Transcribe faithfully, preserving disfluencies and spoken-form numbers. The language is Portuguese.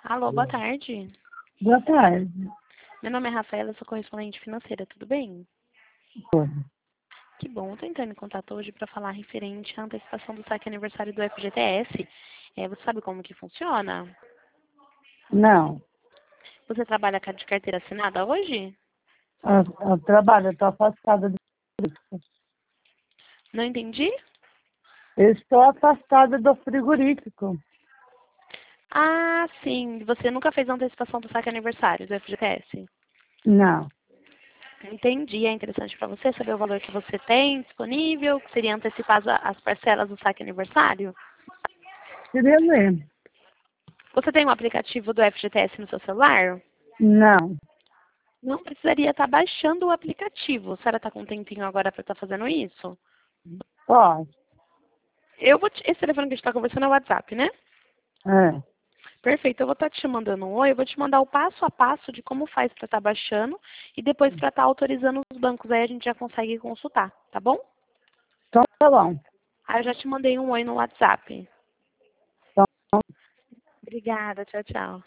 Alô, boa tarde. Boa tarde. Meu nome é Rafaela, eu sou correspondente financeira, tudo bem? Tudo. Que bom, estou entrando em contato hoje para falar referente à antecipação do saque aniversário do F G T S. É, você sabe como que funciona? Não, Você trabalha de carteira assinada hoje? eu, eu trabalho, eu estou afastada do frigorífico. Não entendi? Eu estou afastada do frigorífico. Ah, sim. Você nunca fez a antecipação do saque aniversário do F G T S? Não. Entendi. É interessante para você saber o valor que você tem disponível, que seria antecipar as as parcelas do saque aniversário? Queria ler. Você tem um aplicativo do F G T S no seu celular? Não. Não precisaria estar baixando o aplicativo. A senhora está com um tempinho agora para estar fazendo isso? Pode. Eu vou te... Esse telefone que a gente está conversando é o WhatsApp, né? É. Perfeito. Eu vou estar te mandando um oi. Eu vou te mandar o passo a passo de como faz para estar baixando e depois para estar autorizando os bancos. Aí a gente já consegue consultar, tá bom? Então tá bom. Aí eu já te mandei um oi no WhatsApp. Então, Obrigada. Tchau, tchau.